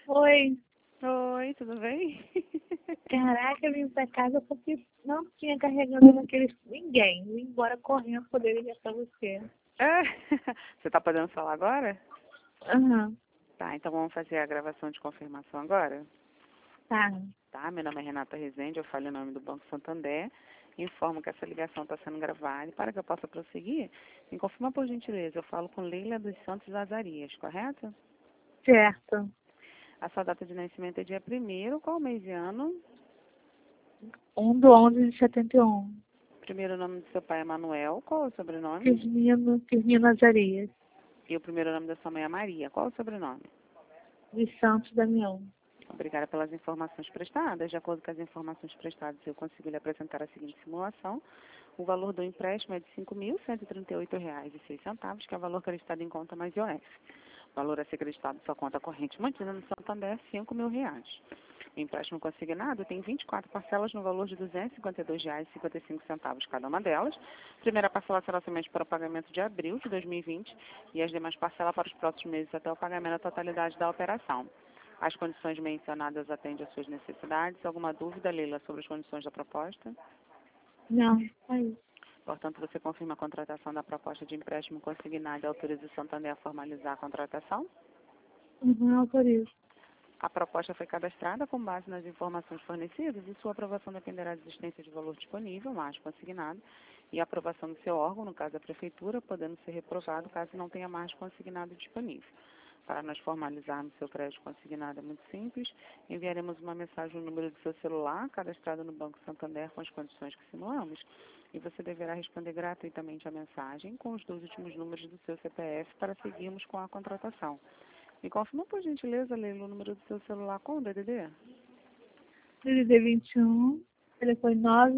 Oi. Oi, tudo bem? Caraca, eu vim pra casa porque não tinha carregador naqueles... Ninguém. Vim embora correndo poder ligar pra você. É, você tá podendo falar agora? Aham. Tá, então vamos fazer a gravação de confirmação agora? Tá. Tá, meu nome é Renata Rezende, eu falo em nome do Banco Santander. Informo que essa ligação está sendo gravada e para que eu possa prosseguir, me confirma por gentileza, eu falo com Leila dos Santos Azarias, correto? Certo. A sua data de nascimento é dia 1º, qual mês e ano? 1/11/71. Primeiro nome do seu pai é Manuel, qual é o sobrenome? Firmino Azarias. E o primeiro nome da sua mãe é Maria, qual é o sobrenome? De Santos Damião. Obrigada pelas informações prestadas. De acordo com as informações prestadas, eu consigo lhe apresentar a seguinte simulação. O valor do empréstimo é de R$ 5.138,06, que é o valor acreditado em conta mais IOF. O valor a ser acreditado em sua conta corrente mantida no Santander é R$ 5.000. O empréstimo consignado tem 24 parcelas no valor de R$ 252,55 cada uma delas. A primeira parcela será somente para o pagamento de abril de 2020 e as demais parcelas para os próximos meses até o pagamento da totalidade da operação. As condições mencionadas atendem às suas necessidades. Alguma dúvida, Leila, sobre as condições da proposta? Não, aí. Portanto, você confirma a contratação da proposta de empréstimo consignado e autoriza o Santander a formalizar a contratação? Autorizo. A proposta foi cadastrada com base nas informações fornecidas e sua aprovação dependerá da existência de valor disponível, mais consignado, e a aprovação do seu órgão, no caso a Prefeitura, podendo ser reprovado caso não tenha mais consignado disponível. Para nós formalizarmos seu crédito consignado é muito simples. Enviaremos uma mensagem no número do seu celular, cadastrado no Banco Santander com as condições que simulamos, e você deverá responder gratuitamente a mensagem com os 2 últimos números do seu CPF para seguirmos com a contratação. Me confirma, por gentileza, Leila, o número do seu celular com o DDD? DDD 21, telefone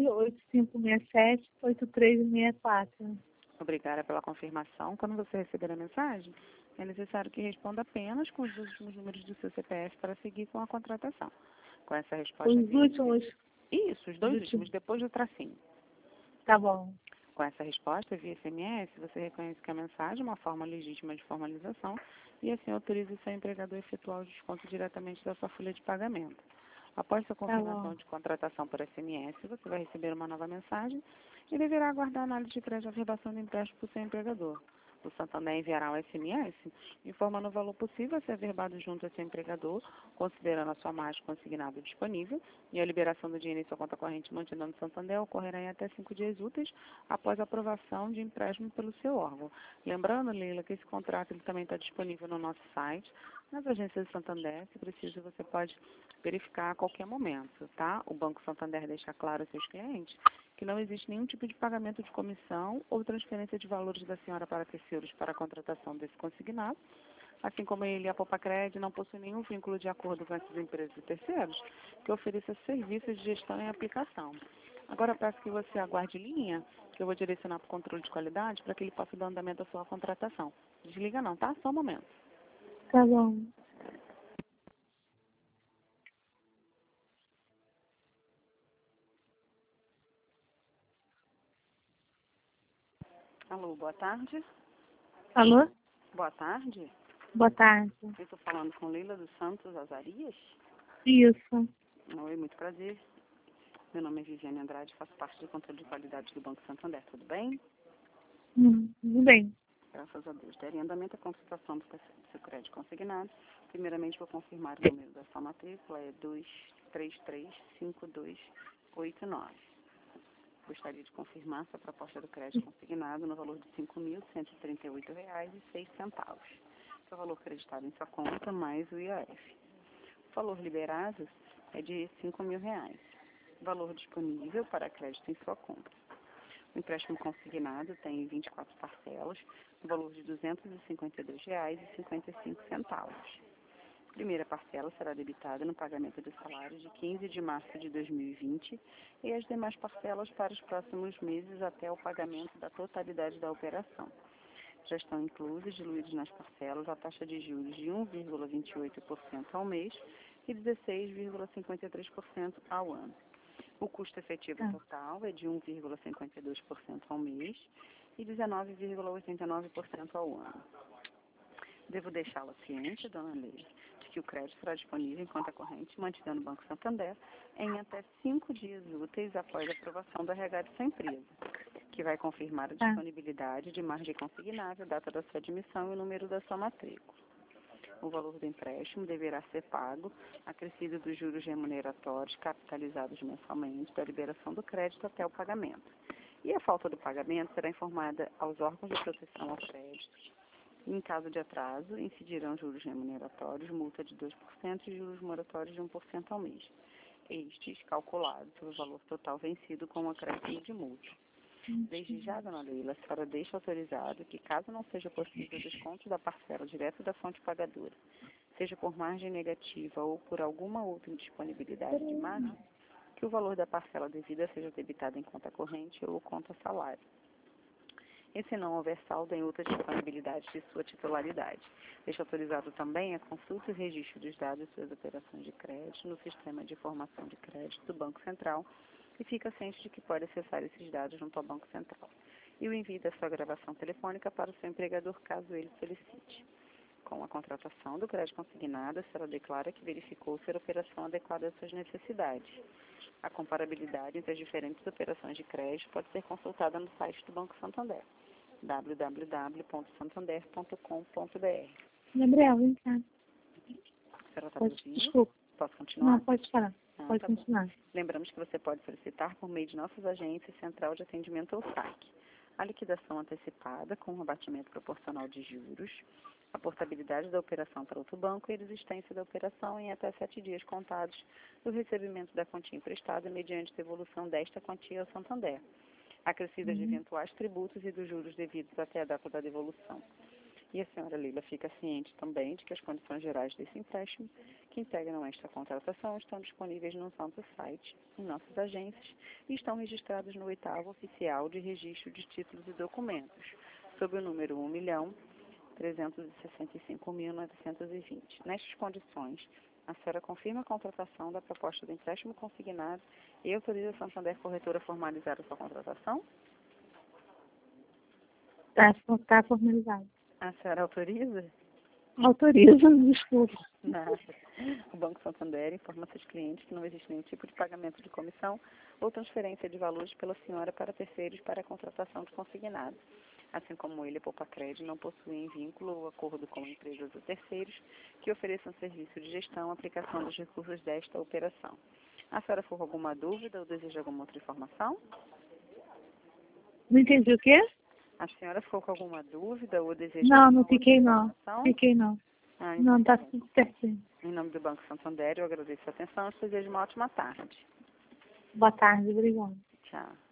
98567-8364. Obrigada pela confirmação. Quando você receber a mensagem, é necessário que responda apenas com os 2 últimos números do seu CPF para seguir com a contratação. Com essa resposta... Os últimos. Isso, os 2 últimos, depois do tracinho. Tá bom. Com essa resposta via SMS, você reconhece que a mensagem é uma forma legítima de formalização e assim autoriza o seu empregador a efetuar o desconto diretamente da sua folha de pagamento. Após sua confirmação de contratação por SMS, você vai receber uma nova mensagem e deverá aguardar a análise de crédito de averbação do empréstimo para o seu empregador. O Santander enviará um SMS informando o valor possível a ser averbado junto ao seu empregador, considerando a sua margem consignada disponível, e a liberação do dinheiro em sua conta corrente mantida no Santander ocorrerá em até 5 dias úteis após a aprovação de empréstimo pelo seu órgão. Lembrando, Leila, que esse contrato ele também está disponível no nosso site, nas agências do Santander. Se preciso, você pode verificar a qualquer momento, tá? O Banco Santander deixa claro aos seus clientes que não existe nenhum tipo de pagamento de comissão ou transferência de valores da senhora para terceiros para a contratação desse consignado, assim como ele e a Popacred não possuem nenhum vínculo de acordo com essas empresas e terceiros que ofereçam serviços de gestão e aplicação. Agora eu peço que você aguarde linha, que eu vou direcionar para o controle de qualidade para que ele possa dar andamento à sua contratação. Desliga não, tá? Só um momento. Tá bom. Alô, boa tarde. Alô? Boa tarde. Boa tarde. Eu estou falando com Leila dos Santos Azarias. Isso. Oi, muito prazer. Meu nome é Viviane Andrade, faço parte do controle de qualidade do Banco Santander. Tudo bem? Tudo bem. Graças a Deus. Daria andamento à consultação do seu crédito consignado. Primeiramente, vou confirmar o número da sua matrícula, é 2335289. Gostaria de confirmar sua proposta do crédito consignado no valor de R$ 5.138,06, que é o valor acreditado em sua conta, mais o IOF. O valor liberado é de R$ 5.000. Valor disponível para crédito em sua conta. O empréstimo consignado tem 24 parcelas, no valor de R$ 252,55. A primeira parcela será debitada no pagamento dos salários de 15 de março de 2020 e as demais parcelas para os próximos meses até o pagamento da totalidade da operação. Já estão inclusas, diluídas nas parcelas, a taxa de juros de 1,28% ao mês e 16,53% ao ano. O custo efetivo total é de 1,52% ao mês e 19,89% ao ano. Devo deixá-la ciente, dona Leila, que o crédito será disponível em conta corrente mantida no Banco Santander em até 5 dias úteis após a aprovação do RH de sua empresa, que vai confirmar a disponibilidade de margem consignável, data da sua admissão e o número da sua matrícula. O valor do empréstimo deverá ser pago, acrescido dos juros remuneratórios capitalizados mensalmente da liberação do crédito até o pagamento. E a falta do pagamento será informada aos órgãos de proteção ao crédito. Em caso de atraso, incidirão juros remuneratórios, multa de 2% e juros moratórios de 1% ao mês. Estes calculados pelo valor total vencido com o acréscimo de multa. Desde já, dona Leila, a senhora deixa autorizado que, caso não seja possível o desconto da parcela direto da fonte pagadora, seja por margem negativa ou por alguma outra indisponibilidade de margem, que o valor da parcela devida seja debitado em conta corrente ou conta salário. E se não houver saldo em outra disponibilidade de sua titularidade. Deixa autorizado também a consulta e registro dos dados de suas operações de crédito no Sistema de Informação de Crédito do Banco Central e fica ciente de que pode acessar esses dados junto ao Banco Central. E o envio da sua gravação telefônica para o seu empregador, caso ele solicite. Com a contratação do crédito consignado, a senhora declara que verificou ser a operação adequada às suas necessidades. A comparabilidade entre as diferentes operações de crédito pode ser consultada no site do Banco Santander, www.santander.com.br. Gabriel, vem cá. A senhora está me ouvindo? Desculpa. Posso continuar? Não, pode falar. Pode Tá continuar. bom. Lembramos que você pode solicitar por meio de nossas agências Central de Atendimento ou SAC a liquidação antecipada com um abatimento proporcional de juros, a portabilidade da operação para outro banco e a existência da operação em até 7 dias contados do recebimento da quantia emprestada mediante devolução desta quantia ao Santander, acrescida de eventuais tributos e dos juros devidos até a data da devolução. E a senhora Leila fica ciente também de que as condições gerais desse empréstimo, que integram esta contratação, estão disponíveis no nosso site, em nossas agências, e estão registrados no 8º Oficial de Registro de Títulos e Documentos, sob o número 1.365.920. Nestas condições, a senhora confirma a contratação da proposta de empréstimo consignado e autoriza a Santander Corretora a formalizar a sua contratação? Está formalizado. A senhora autoriza? Autoriza, desculpa. Nada. O Banco Santander informa seus clientes que não existe nenhum tipo de pagamento de comissão ou transferência de valores pela senhora para terceiros para a contratação de consignado. Assim como ele, a Poupacred, não possuem vínculo ou acordo com empresas ou terceiros que ofereçam serviço de gestão ou aplicação dos recursos desta operação. A senhora for alguma dúvida ou deseja alguma outra informação? Não entendi o quê? A senhora ficou com alguma dúvida ou deseja Não fiquei não. Fiquei não. Não, está tudo certinho. Em nome do Banco Santander, eu agradeço a atenção e desejo uma ótima tarde. Boa tarde, obrigada. Tchau.